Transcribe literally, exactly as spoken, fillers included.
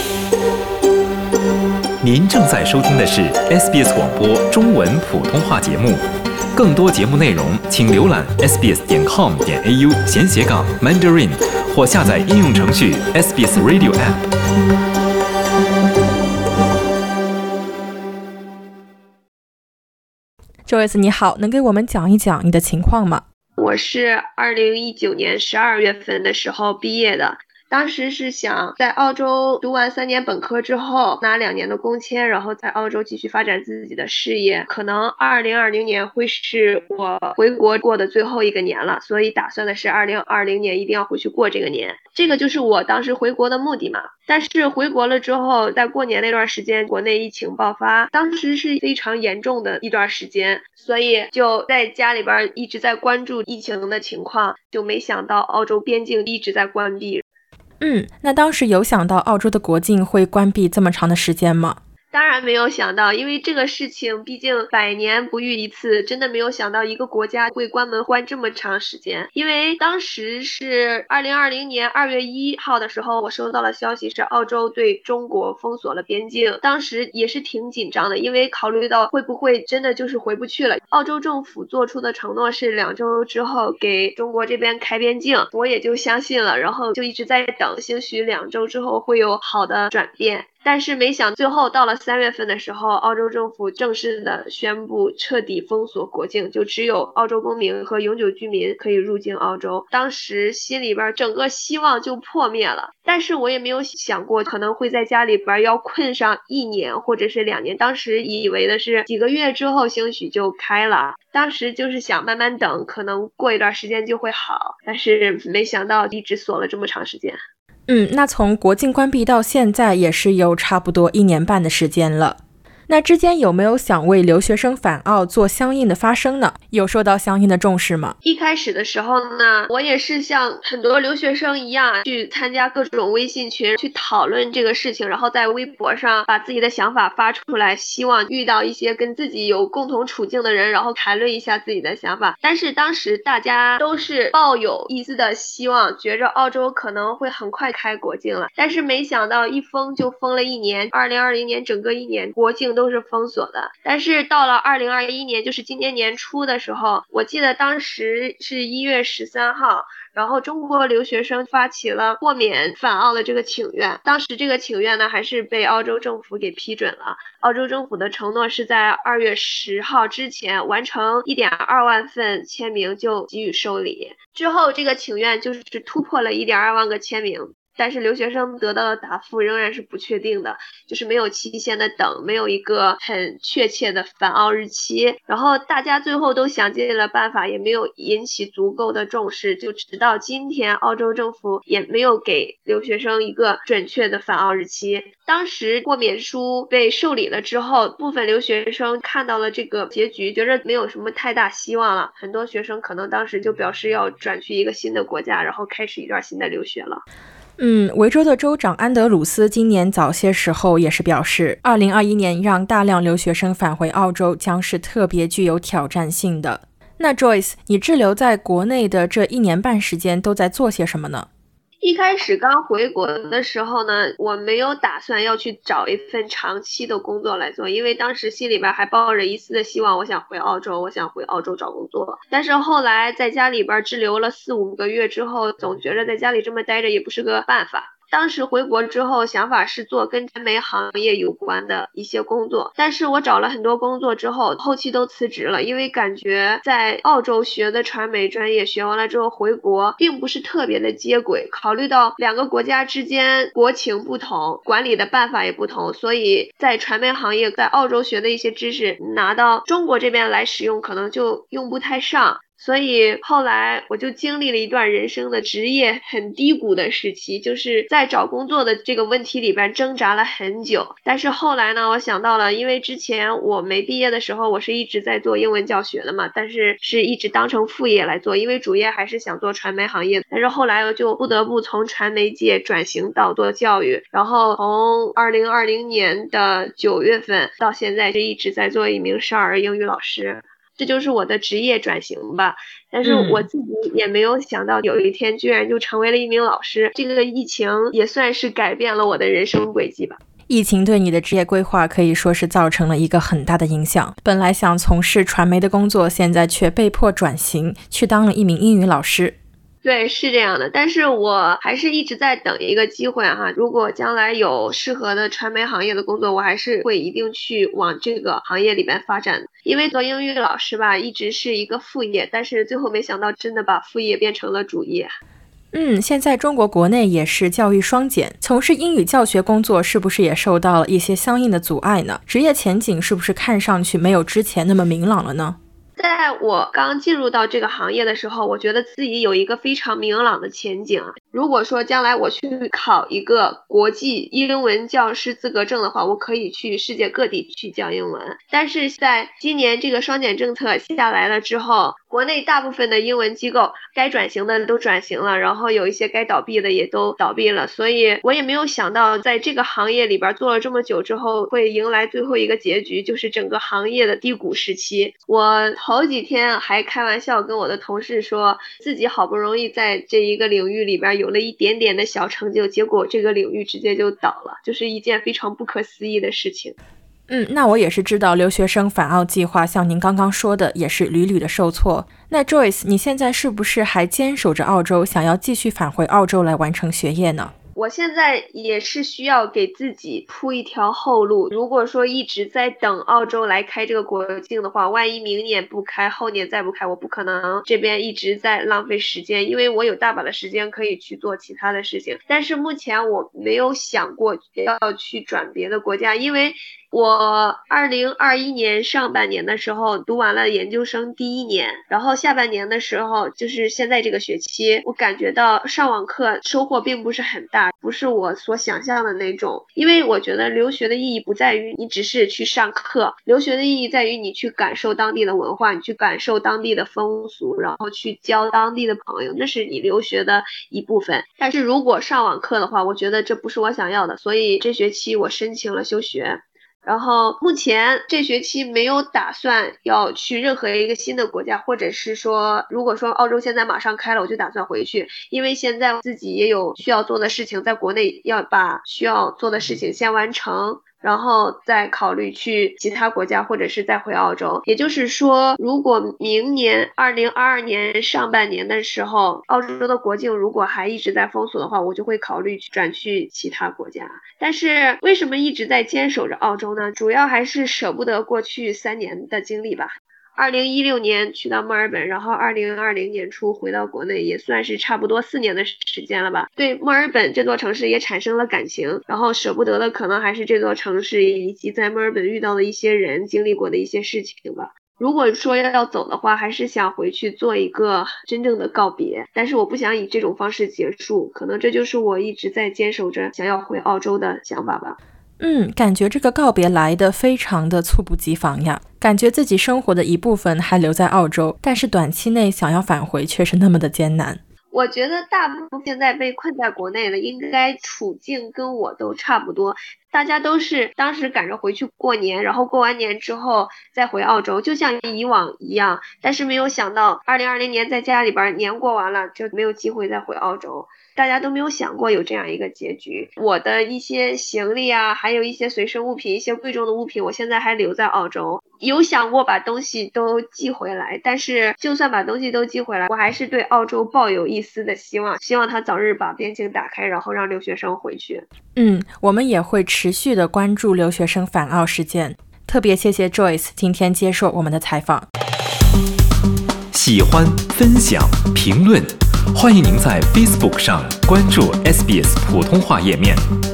您正在收听的是 S B S 广播中文普通话节目，更多节目内容请浏览 s b s 点 com 点 a u 闲斜杠 Mandarin 或下载应用程序 S B S Radio App。Joyce 你好，能给我们讲一讲你的情况吗？ 我是二零一九年十二月份的时候毕业的，当时是想在澳洲读完三年本科之后拿两年的工签，然后在澳洲继续发展自己的事业。可能二零二零年会是我回国过的最后一个年了，所以打算的是二零二零年一定要回去过这个年，这个就是我当时回国的目的嘛。但是回国了之后，在过年那段时间国内疫情爆发，当时是非常严重的一段时间，所以就在家里边一直在关注疫情的情况，就没想到澳洲边境一直在关闭。 嗯，那当时有想到澳洲的国境会关闭这么长的时间吗？ 当然没有想到，因为这个事情毕竟百年不遇一次，真的没有想到一个国家会关门关这么长时间。因为当时是二零二零年二月一号的时候，我收到了消息是澳洲对中国封锁了边境，当时也是挺紧张的，因为考虑到会不会真的就是回不去了。澳洲政府做出的承诺是两周之后给中国这边开边境，我也就相信了，然后就一直在等，兴许两周之后会有好的转变。但是没想最后到了三月份的时候，澳洲政府正式的宣布彻底封锁国境，就只有澳洲公民和永久居民可以入境澳洲。当时心里边整个希望就破灭了，但是我也没有想过可能会在家里边要困上一年或者是两年，当时以为的是几个月之后兴许就开了，当时就是想慢慢等，可能过一段时间就会好，但是没想到一直锁了这么长时间。 嗯，那从国境关闭到现在也是有差不多一年半的时间了。那之间有没有想为留学生返澳做相应的发声呢？有受到相应的重视吗？ 一开始的时候呢，我也是像很多留学生一样去参加各种微信群去讨论这个事情，然后在微博上把自己的想法发出来，希望遇到一些跟自己有共同处境的人，然后谈论一下自己的想法。但是当时大家都是抱有一丝的希望，觉着澳洲可能会很快开国境了，但是没想到一封就封了一年，二零二零年整个一年国境都都是封锁的。但是到了二零二一年，就是今年年初的时候，我记得当时是一月十三号，然后中国留学生发起了豁免返澳的这个请愿，当时这个请愿呢还是被澳洲政府给批准了。澳洲政府的承诺是在二月十号之前完成一点二万份签名就给予受理，之后这个请愿就是突破了一点二万个签名，但是留学生得到的答复仍然是不确定的，就是没有期限的等，没有一个很确切的返澳日期，然后大家最后都想尽了办法，也没有引起足够的重视，就直到今天澳洲政府也没有给留学生一个准确的返澳日期。当时豁免书被受理了之后，部分留学生看到了这个结局，觉着没有什么太大希望了，很多学生可能当时就表示要转去一个新的国家，然后开始一段新的留学了。 嗯，维州的州长安德鲁斯今年早些时候也是表示，二零二一年让大量留学生返回澳洲将是特别具有挑战性的。那 Joyce， 你滞留在国内的这一年半时间都在做些什么呢？ 一开始刚回国的时候呢，我没有打算要去找一份长期的工作来做，因为当时心里边还抱着一丝的希望，我想回澳洲，我想回澳洲找工作。但是后来在家里边滞留了四五个月之后，总觉得在家里这么待着也不是个办法。当时回国之后，想法是做跟传媒行业有关的一些工作，但是我找了很多工作之后，后期都辞职了，因为感觉在澳洲学的传媒专业学完了之后回国并不是特别的接轨，考虑到两个国家之间国情不同，管理的办法也不同，所以在传媒行业在澳洲学的一些知识拿到中国这边来使用可能就用不太上。所以后来我就经历了一段人生的职业很低谷的时期，就是在找工作的这个问题里边挣扎了很久。但是后来呢，我想到了，因为之前我没毕业的时候我是一直在做英文教学的嘛，但是是一直当成副业来做，因为主业还是想做传媒行业。但是后来我就不得不从传媒界转型到做教育，然后从二零二零年的九月份到现在是一直在做一名少儿英语老师。 这就是我的职业转型吧。但是我自己也没有想到有一天居然就成为了一名老师，这个疫情也算是改变了我的人生轨迹吧。 疫情对你的职业规划可以说是造成了一个很大的影响，本来想从事传媒的工作，现在却被迫转型去当了一名英语老师。 对，是这样的，但是我还是一直在等一个机会哈。如果将来有适合的传媒行业的工作，我还是会一定去往这个行业里边发展。因为做英语老师吧，一直是一个副业，但是最后没想到真的把副业变成了主业。 嗯，现在中国国内也是教育双减，从事英语教学工作是不是也受到了一些相应的阻碍呢？职业前景是不是看上去没有之前那么明朗了呢？ 在我刚进入到这个行业的时候，我觉得自己有一个非常明朗的前景。如果说将来我去考一个国际英文教师资格证的话，我可以去世界各地去教英文。但是在今年这个双减政策下来了之后，国内大部分的英文机构该转型的都转型了，然后有一些该倒闭的也都倒闭了，所以我也没有想到在这个行业里边做了这么久之后，会迎来最后一个结局，就是整个行业的低谷时期。我头几天还开玩笑跟我的同事说，自己好不容易在这一个领域里边有了一点点的小成就，结果这个领域直接就倒了，就是一件非常不可思议的事情。 嗯，那我也是知道留学生返澳计划像您刚刚说的也是屡屡的受挫。那 Joyce， 你现在是不是还坚守着澳洲，想要继续返回澳洲来完成学业呢？ 我现在也是需要给自己铺一条后路，如果说一直在等澳洲来开这个国境的话，万一明年不开，后年再不开，我不可能这边一直在浪费时间，因为我有大把的时间可以去做其他的事情。但是目前我没有想过要去转别的国家，因为我二零二一年上半年的时候读完了研究生第一年，然后下半年的时候就是现在这个学期，我感觉到上网课收获并不是很大，不是我所想象的那种。因为我觉得留学的意义不在于你只是去上课，留学的意义在于你去感受当地的文化，你去感受当地的风俗，然后去交当地的朋友，那是你留学的一部分。但是如果上网课的话，我觉得这不是我想要的，所以这学期我申请了休学。然后目前这学期没有打算要去任何一个新的国家，或者是说如果说澳洲现在马上开了，我就打算回去，因为现在自己也有需要做的事情，在国内要把需要做的事情先完成，然后再考虑去其他国家，或者是再回澳洲。也就是说，如果明年二零二二年上半年的时候，澳洲的国境如果还一直在封锁的话，我就会考虑转去其他国家。但是为什么一直在坚守着澳洲呢？主要还是舍不得过去三年的经历吧。二零一六年去到墨尔本，然后二零二零年初回到国内，也算是差不多四年的时间了吧。对墨尔本这座城市也产生了感情，然后舍不得的可能还是这座城市以及在墨尔本遇到的一些人，经历过的一些事情吧。如果说要走的话，还是想回去做一个真正的告别，但是我不想以这种方式结束，可能这就是我一直在坚守着想要回澳洲的想法吧。 嗯，感觉这个告别来得非常的猝不及防呀，感觉自己生活的一部分还留在澳洲，但是短期内想要返回却是那么的艰难。 我觉得大部分现在被困在国内的应该处境跟我都差不多，大家都是当时赶着回去过年，然后过完年之后再回澳洲，就像以往一样，但是没有想到二零二零年在家里边年过完了就没有机会再回澳洲，大家都没有想过有这样一个结局。我的一些行李啊，还有一些随身物品，一些贵重的物品，我现在还留在澳洲，有想过把东西都寄回来，但是就算把东西都寄回来，我还是对澳洲抱有一丝的希望，希望他早日把边境打开，然后让留学生回去。 嗯，我们也会持续的关注留学生返澳事件。特别谢谢 Joyce 今天接受我们的采访。 喜欢、分享、评论，欢迎您在 Facebook 上关注 S B S 普通话页面。